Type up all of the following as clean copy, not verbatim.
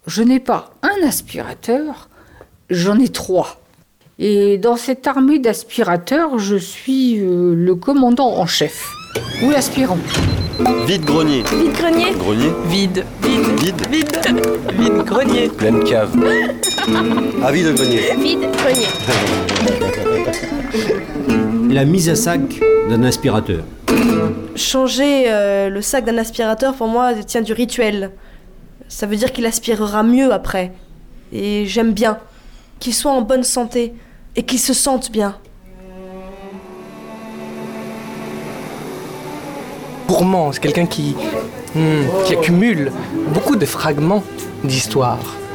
Je n'ai pas un aspirateur, j'en ai 3. Et dans cette armée d'aspirateurs, je suis le commandant en chef. Ou l'aspirant. Vide-grenier. Vide-grenier. Grenier. Vide. Vide. Vide. Vide-grenier. Pleine cave. Ah, vide-grenier. Vide-grenier. La mise à sac d'un aspirateur. Changer le sac d'un aspirateur, pour moi, tient du rituel. Ça veut dire qu'il aspirera mieux après. Et j'aime bien. Qu'il soit en bonne santé. Et qu'il se sente bien. Gourmand, c'est quelqu'un qui accumule beaucoup de fragments d'histoire.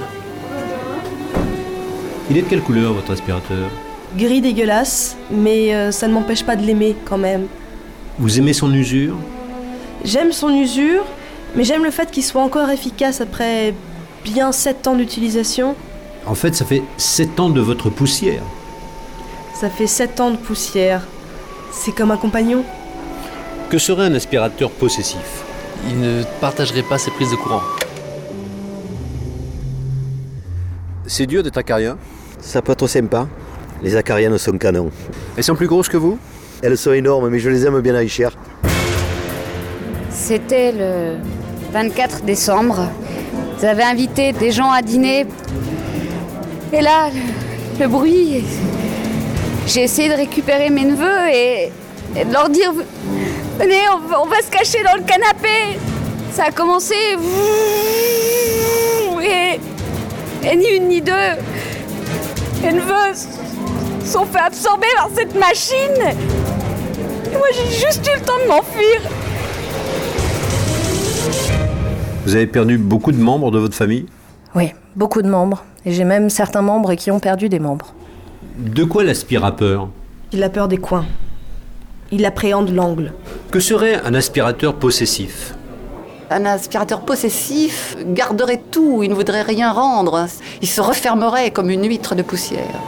Il est de quelle couleur votre aspirateur ? Gris dégueulasse, mais ça ne m'empêche pas de l'aimer quand même. Vous aimez son usure ? J'aime son usure, mais j'aime le fait qu'il soit encore efficace après bien 7 ans d'utilisation. En fait, ça fait 7 ans de votre poussière. Ça fait 7 ans de poussière. C'est comme un compagnon. Que serait un aspirateur possessif ? Il ne partagerait pas ses prises de courant. C'est dur d'être acarien. Ça pas trop sympa. Les acariennes sont canons. Elles sont plus grosses que vous ? Elles sont énormes, mais je les aime bien à Icher. C'était le 24 décembre. Ils avaient invité des gens à dîner. Et là, le bruit... J'ai essayé de récupérer mes neveux et de leur dire « Venez, on va se cacher dans le canapé !» Ça a commencé... Et ni une ni deux, les neveux sont fait absorber par cette machine. Et moi, j'ai juste eu le temps de m'enfuir. Vous avez perdu beaucoup de membres de votre famille ? Oui, beaucoup de membres. Et j'ai même certains membres qui ont perdu des membres. De quoi l'aspire peur ? Il a peur des coins. Il appréhende l'angle. Que serait un aspirateur possessif ? Un aspirateur possessif garderait tout, il ne voudrait rien rendre. Il se refermerait comme une huître de poussière.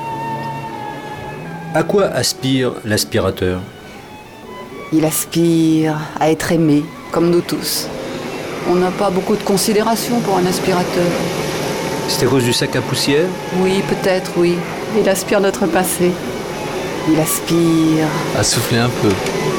À quoi aspire l'aspirateur ? Il aspire à être aimé, comme nous tous. On n'a pas beaucoup de considération pour un aspirateur. C'est à cause du sac à poussière ? Oui, peut-être, oui. Il aspire notre passé. Il aspire... À souffler un peu.